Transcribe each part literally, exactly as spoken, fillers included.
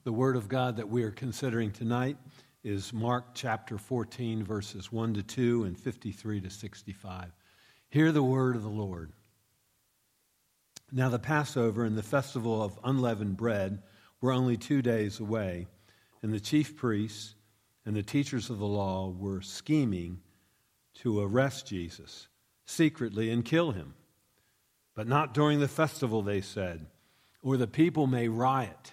The word of God that we are considering tonight is Mark chapter fourteen, verses one to two and fifty-three to sixty-five. Hear the word of the Lord. Now the Passover and the festival of unleavened bread were only two days away, and the chief priests and the teachers of the law were scheming to arrest Jesus secretly and kill him. But not during the festival, they said, or the people may riot.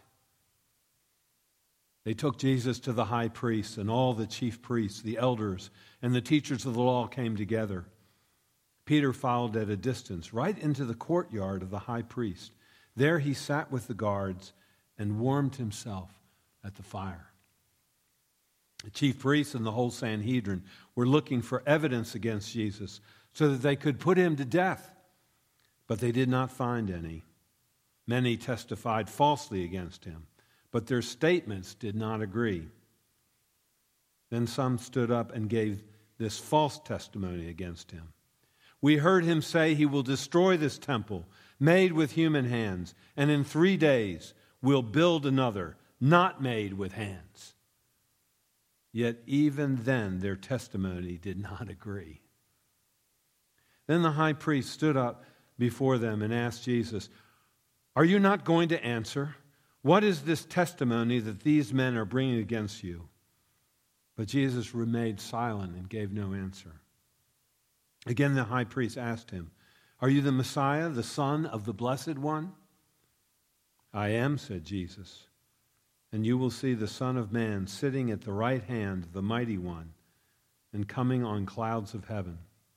They took Jesus to the high priest, and all the chief priests, the elders, and the teachers of the law came together. Peter followed at a distance, right into the courtyard of the high priest. There he sat with the guards and warmed himself at the fire. The chief priests and the whole Sanhedrin were looking for evidence against Jesus so that they could put him to death, but they did not find any. Many testified falsely against him, but their statements did not agree. Then some stood up and gave this false testimony against him. We heard him say he will destroy this temple made with human hands, and in three days will build another not made with hands. Yet even then their testimony did not agree. Then the high priest stood up before them and asked Jesus, "Are you not going to answer? What is this testimony that these men are bringing against you?" But Jesus remained silent and gave no answer. Again the high priest asked him, "Are you the Messiah, the Son of the Blessed One?" "I am," said Jesus. "And you will see the Son of Man sitting at the right hand of the Mighty One and coming on clouds of heaven."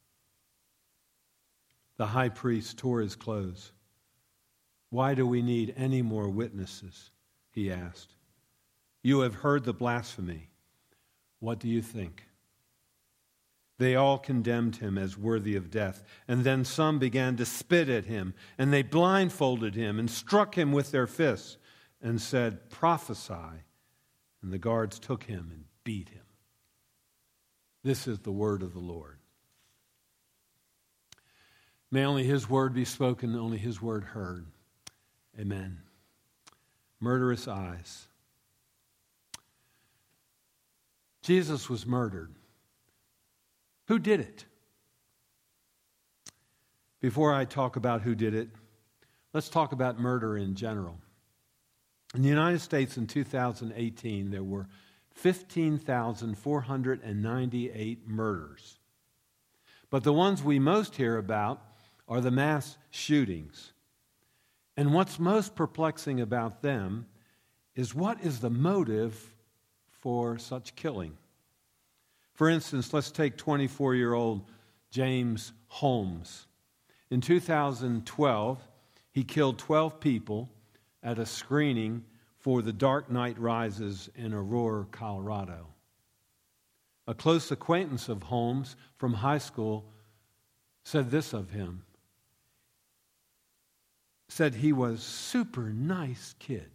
The high priest tore his clothes. "Why do we need any more witnesses?" he asked. "You have heard the blasphemy. What do you think?" They all condemned him as worthy of death, and then some began to spit at him, and they blindfolded him and struck him with their fists and said, "Prophesy." And the guards took him and beat him. This is the word of the Lord. May only his word be spoken, only his word heard. Amen. Murderous eyes. Jesus was murdered. Who did it? Before I talk about who did it, let's talk about murder in general. In the United States in two thousand eighteen, there were fifteen thousand four hundred ninety-eight murders. But the ones we most hear about are the mass shootings. And what's most perplexing about them is what is the motive for such killing? For instance, let's take twenty-four-year-old James Holmes. In two thousand twelve, he killed twelve people at a screening for The Dark Knight Rises in Aurora, Colorado. A close acquaintance of Holmes from high school said this of him. Said he was super nice kid.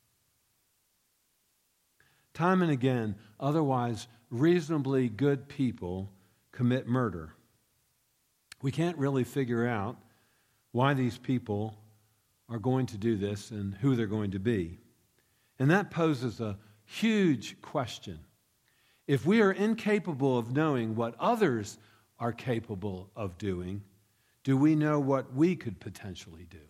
Time and again, otherwise reasonably good people commit murder. We can't really figure out why these people are going to do this and who they're going to be. And that poses a huge question. If we are incapable of knowing what others are capable of doing, do we know what we could potentially do?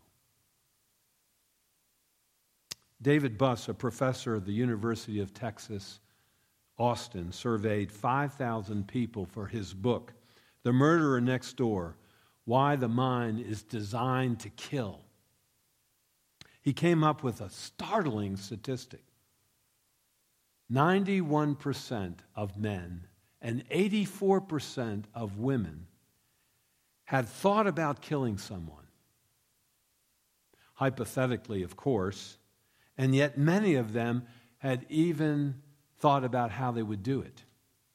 David Buss, a professor at the University of Texas, Austin, surveyed five thousand people for his book, The Murderer Next Door, Why the Mind is Designed to Kill. He came up with a startling statistic. ninety-one percent of men and eighty-four percent of women had thought about killing someone. Hypothetically, of course, and yet many of them had even thought about how they would do it.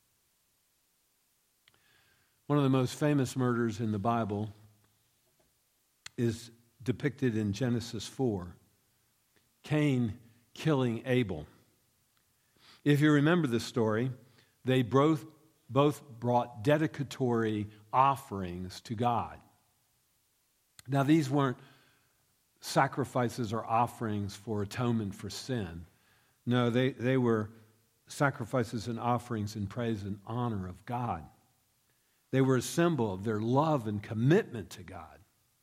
One of the most famous murders in the Bible is depicted in Genesis four. Cain killing Abel. If you remember the story, they both, both brought dedicatory offerings to God. Now, these weren't sacrifices or offerings for atonement for sin. No, they, they were sacrifices and offerings in praise and honor of God. They were a symbol of their love and commitment to God.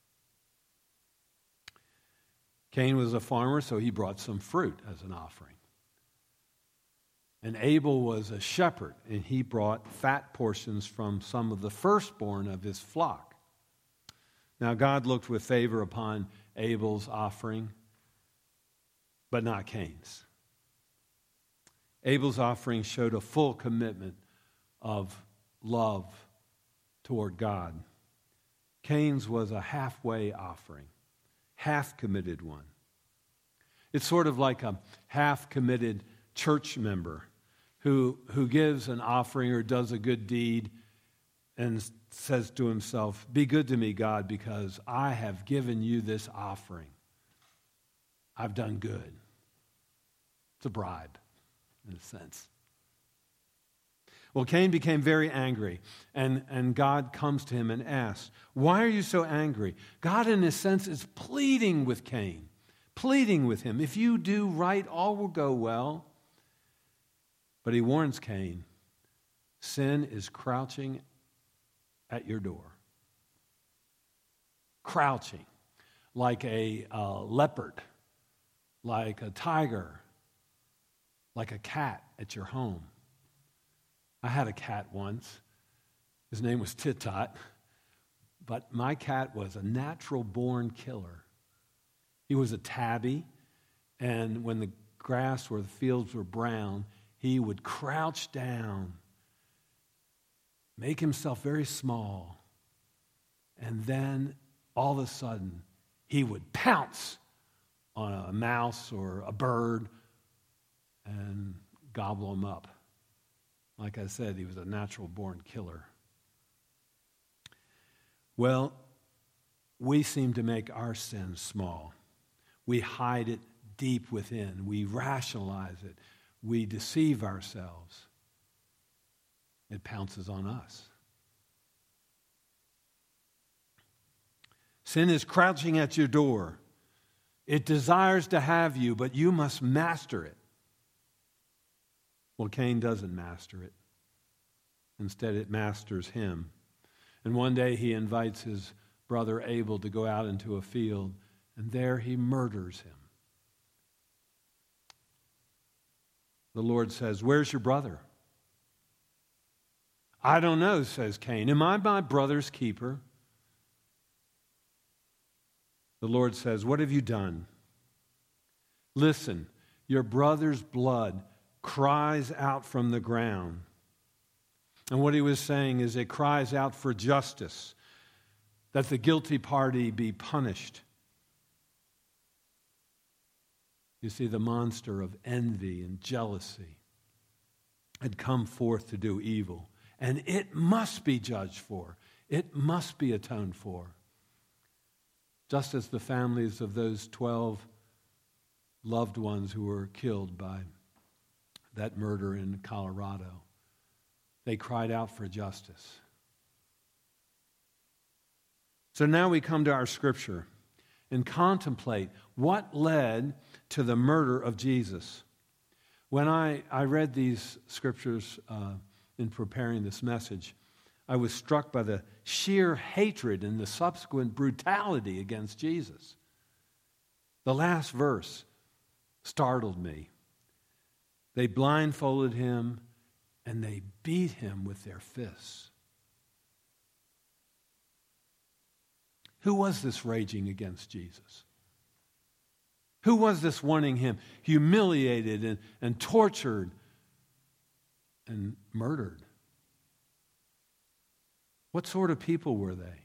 Cain was a farmer, so he brought some fruit as an offering. And Abel was a shepherd, and he brought fat portions from some of the firstborn of his flock. Now, God looked with favor upon Abel's offering, but not Cain's. Abel's offering showed a full commitment of love toward God. Cain's was a halfway offering, half-committed one. It's sort of like a half-committed church member who, who gives an offering or does a good deed and says to himself, "Be good to me, God, because I have given you this offering. I've done good." It's a bribe, in a sense. Well, Cain became very angry, and, and God comes to him and asks, "Why are you so angry?" God, in a sense, is pleading with Cain, pleading with him. If you do right, all will go well. But he warns Cain, sin is crouching at your door. Crouching, like a uh, leopard, like a tiger, like a cat at your home. I had a cat once. His name was Tit-Tot, but my cat was a natural-born killer. He was a tabby, and when the grass or the fields were brown, he would crouch down, make himself very small, and then all of a sudden he would pounce on a mouse or a bird and gobble them up. Like I said, he was a natural-born killer. Well, we seem to make our sin small. We hide it deep within. We rationalize it. We deceive ourselves. It pounces on us. Sin is crouching at your door. It desires to have you, but you must master it. Well, Cain doesn't master it. Instead, it masters him. And one day he invites his brother Abel to go out into a field, and there he murders him. The Lord says, "Where's your brother?" "I don't know," says Cain. "Am I my brother's keeper?" The Lord says, "What have you done? Listen, your brother's blood cries out from the ground." And what he was saying is it cries out for justice, that the guilty party be punished. You see, the monster of envy and jealousy had come forth to do evil, and it must be judged for. It must be atoned for. Just as the families of those twelve loved ones who were killed by that murder in Colorado, they cried out for justice. So now we come to our scripture and contemplate what led to the murder of Jesus. When I, I read these scriptures uh, in preparing this message, I was struck by the sheer hatred and the subsequent brutality against Jesus. The last verse startled me. They blindfolded him and they beat him with their fists. Who was this raging against Jesus? Who was this wanting him humiliated and, and tortured and murdered? What sort of people were they?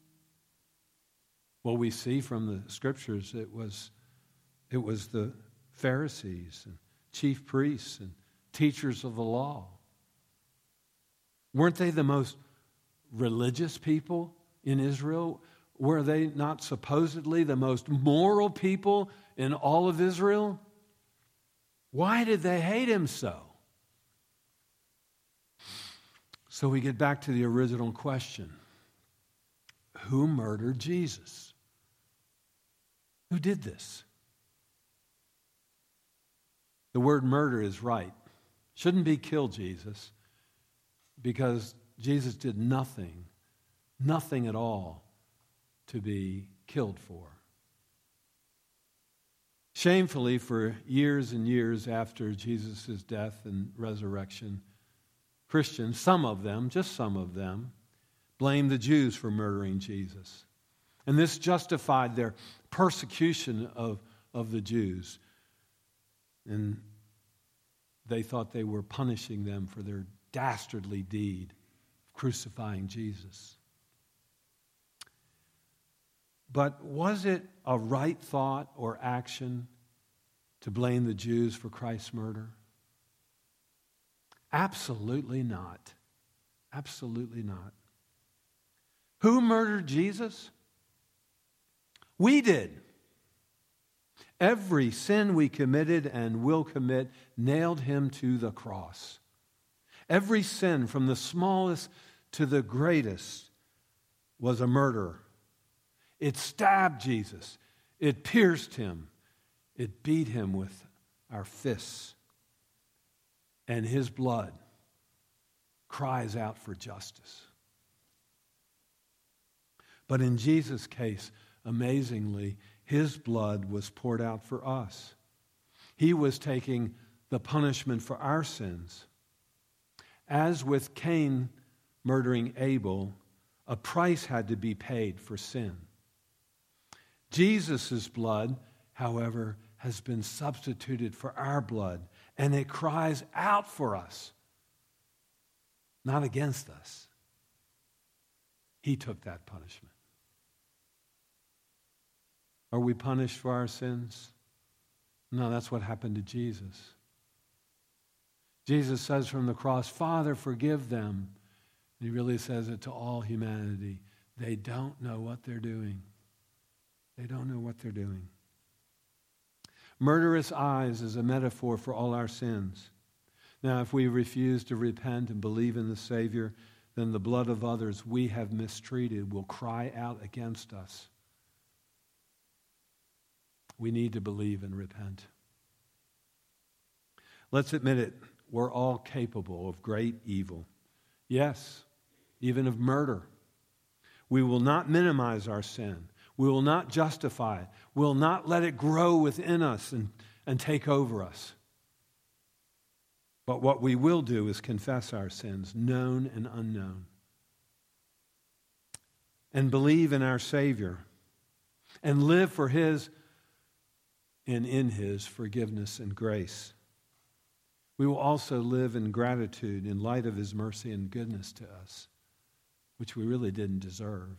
Well, we see from the scriptures it was, it was the Pharisees and chief priests and teachers of the law. Weren't they the most religious people in Israel? Were they not supposedly the most moral people in all of Israel? Why did they hate him so? So we get back to the original question. Who murdered Jesus? Who did this? The word murder is right. Shouldn't be kill Jesus, because Jesus did nothing, nothing at all to be killed for. Shamefully, for years and years after Jesus' death and resurrection, Christians, some of them, just some of them, blamed the Jews for murdering Jesus. And this justified their persecution of, of the Jews. And they thought they were punishing them for their dastardly deed of crucifying Jesus. But was it a right thought or action to blame the Jews for Christ's murder? Absolutely not. Absolutely not. Who murdered Jesus? We did. Every sin we committed and will commit nailed him to the cross. Every sin, from the smallest to the greatest, was a murder. It stabbed Jesus. It pierced him. It beat him with our fists. And his blood cries out for justice. But in Jesus' case, amazingly, his blood was poured out for us. He was taking the punishment for our sins. As with Cain murdering Abel, a price had to be paid for sin. Jesus' blood, however, has been substituted for our blood, and it cries out for us, not against us. He took that punishment. Are we punished for our sins? No, that's what happened to Jesus. Jesus says from the cross, Father, forgive them. And he really says it to all humanity. They don't know what they're doing. They don't know what they're doing. Murderous eyes is a metaphor for all our sins. Now, if we refuse to repent and believe in the Savior, then the blood of others we have mistreated will cry out against us. We need to believe and repent. Let's admit it. We're all capable of great evil. Yes, even of murder. We will not minimize our sin. We will not justify it. We will not let it grow within us and, and take over us. But what we will do is confess our sins, known and unknown, and believe in our Savior, and live for His and in His forgiveness and grace. We will also live in gratitude in light of His mercy and goodness to us, which we really didn't deserve.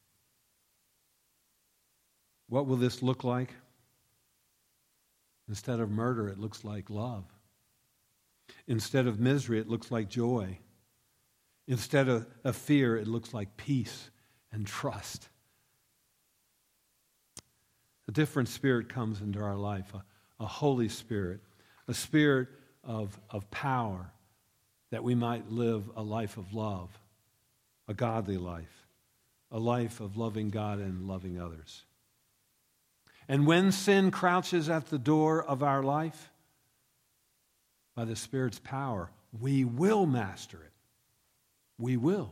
What will this look like? Instead of murder, it looks like love. Instead of misery, it looks like joy. Instead of, of fear, it looks like peace and trust. A different spirit comes into our life, a, a Holy Spirit, a spirit of, of power, that we might live a life of love, a godly life, a life of loving God and loving others. And when sin crouches at the door of our life, by the Spirit's power, we will master it. We will.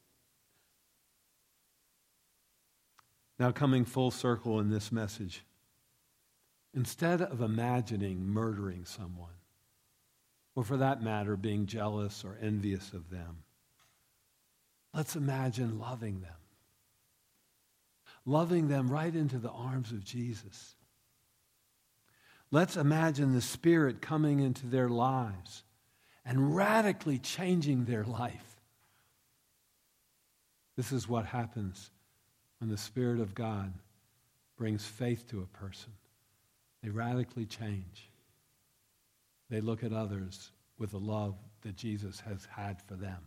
Now, coming full circle in this message, instead of imagining murdering someone, or for that matter, being jealous or envious of them, let's imagine loving them. Loving them right into the arms of Jesus. Let's imagine the Spirit coming into their lives and radically changing their life. This is what happens when the Spirit of God brings faith to a person. They radically change. They look at others with the love that Jesus has had for them.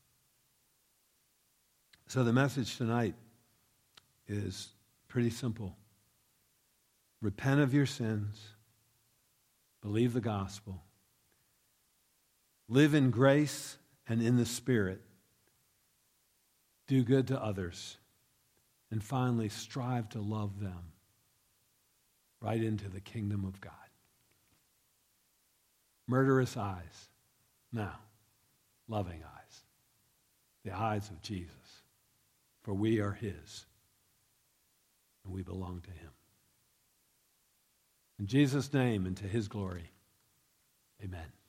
So the message tonight is pretty simple. Repent of your sins. Believe the gospel. Live in grace and in the Spirit. Do good to others. And finally, strive to love them right into the kingdom of God. murderous eyes. Now, loving eyes. The eyes of Jesus. For we are his. And we belong to him. In Jesus' name and to his glory. Amen.